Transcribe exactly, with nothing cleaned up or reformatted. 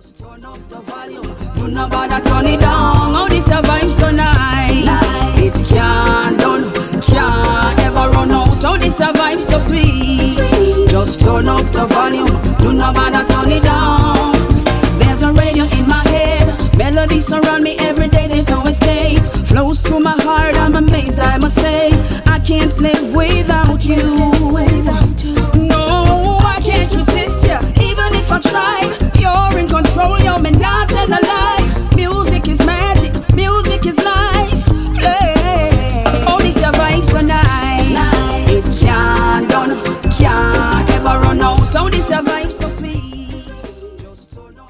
Just turn up the volume, do not bother turn it down. Oh, this a vibe so nice, nice. It can't done, can't ever run out. Oh, this a vibe so sweet, sweet. Just turn up the volume, do not bother turn it down. There's a radio in my head, melodies surround me every day, there's no escape. Flows through my heart, I'm amazed, I must say. I can't live with